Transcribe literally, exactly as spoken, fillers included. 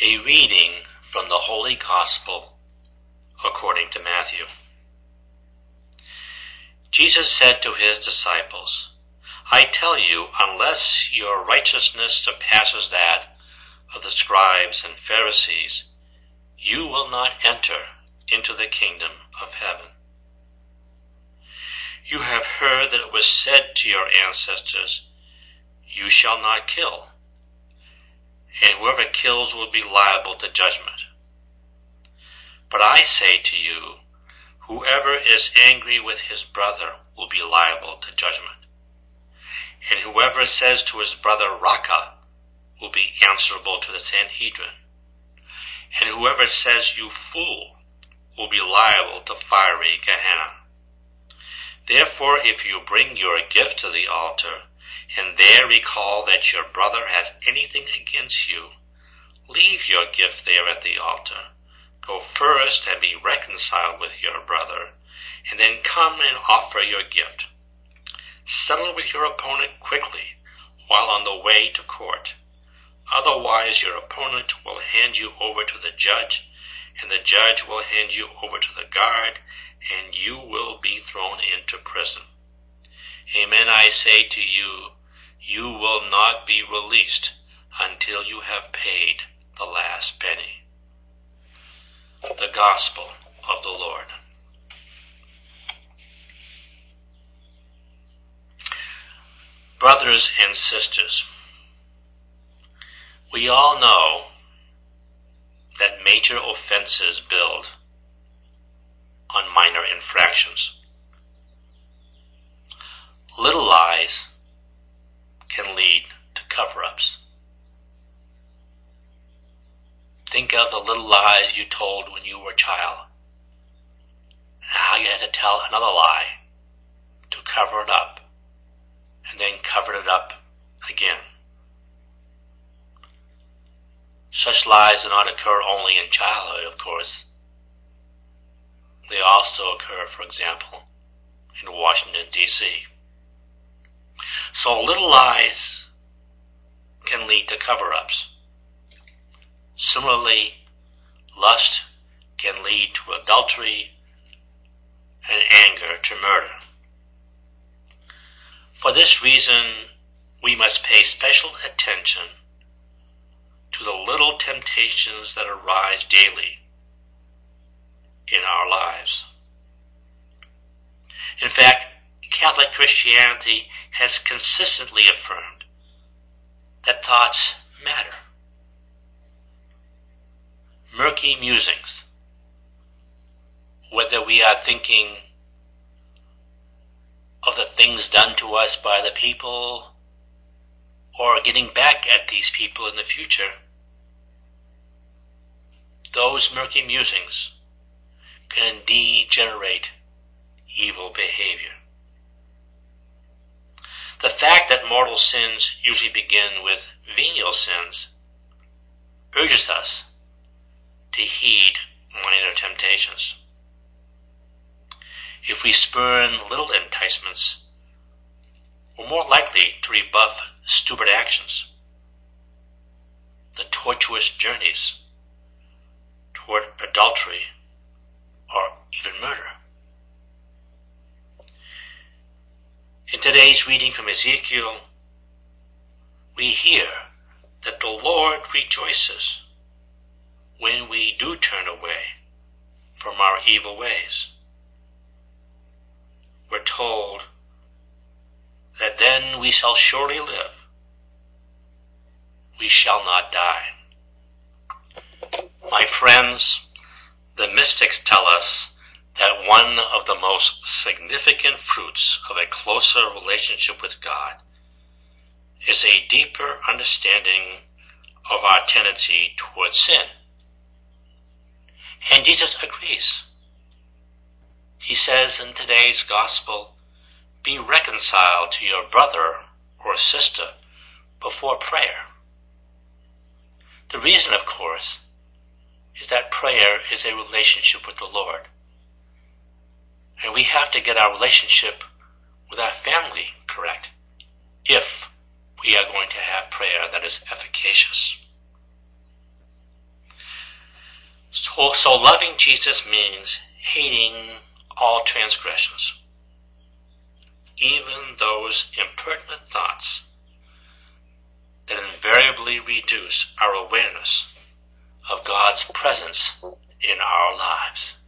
A reading from the Holy Gospel according to Matthew. Jesus said to his disciples, I tell you, unless your righteousness surpasses that of the scribes and Pharisees, you will not enter into the kingdom of heaven. You have heard that it was said to your ancestors, you shall not kill, and whoever kills will be liable to judgment. But I say to you, whoever is angry with his brother will be liable to judgment. And whoever says to his brother, Raca, will be answerable to the Sanhedrin. And whoever says, you fool, will be liable to fiery Gehenna. Therefore, if you bring your gift to the altar, and there recall that your brother has anything against you, leave your gift there at the altar. Go first and be reconciled with your brother, and then come and offer your gift. Settle with your opponent quickly while on the way to court. Otherwise, your opponent will hand you over to the judge, and the judge will hand you over to the guard, and you will be thrown into prison. Amen, I say to you, you will not be released until you have paid the last penny. The Gospel of the Lord. Brothers and sisters, we all know that major offenses build on minor infractions. Little lies can lead to cover-ups. Think of the little lies you told when you were a child, and how you had to tell another lie to cover it up, and then cover it up again. Such lies do not occur only in childhood, of course. They also occur, for example, in Washington, D C So little lies can lead to cover-ups. Similarly, lust can lead to adultery and anger to murder. For this reason, we must pay special attention to the little temptations that arise daily in our lives. In fact, Catholic Christianity has consistently affirmed that thoughts matter. Murky musings, whether we are thinking of the things done to us by the people or getting back at these people in the future, those murky musings can indeed generate evil behavior. The fact that mortal sins usually begin with venial sins urges us to heed minor temptations. If we spurn little enticements, we're more likely to rebuff stupid actions, the tortuous journeys toward adultery or even murder. In today's reading from Ezekiel, we hear that the Lord rejoices when we do turn away from our evil ways. We're told that then we shall surely live. We shall not die. My friends, the mystics tell us that one of the most significant fruits of a closer relationship with God is a deeper understanding of our tendency towards sin. And Jesus agrees. He says in today's gospel, be reconciled to your brother or sister before prayer. The reason, of course, is that prayer is a relationship with the Lord. And we have to get our relationship with our family correct if we are going to have prayer that is efficacious. So loving Jesus means hating all transgressions, even those impertinent thoughts that invariably reduce our awareness of God's presence in our lives.